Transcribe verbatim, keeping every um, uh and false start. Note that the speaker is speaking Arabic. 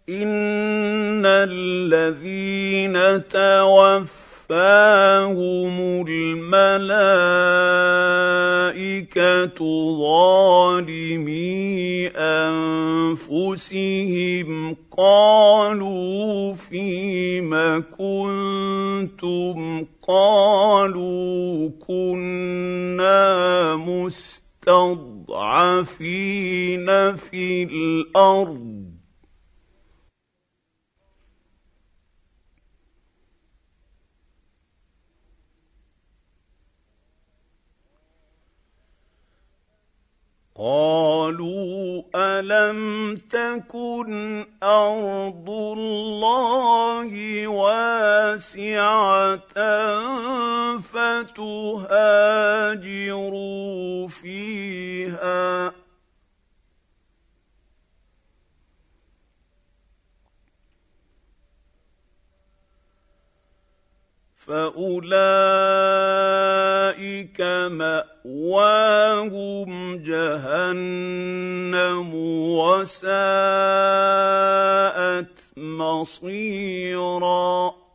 إن الذين توفاهم الملائكة ظالمي أنفسهم قالوا فيم كنتم قالوا كنا مستضعفين في الأرض قالوا ألم تكن أرض الله واسعة فتهاجروا فيها فأولئك مأواهم جهنم وساءت مصيرا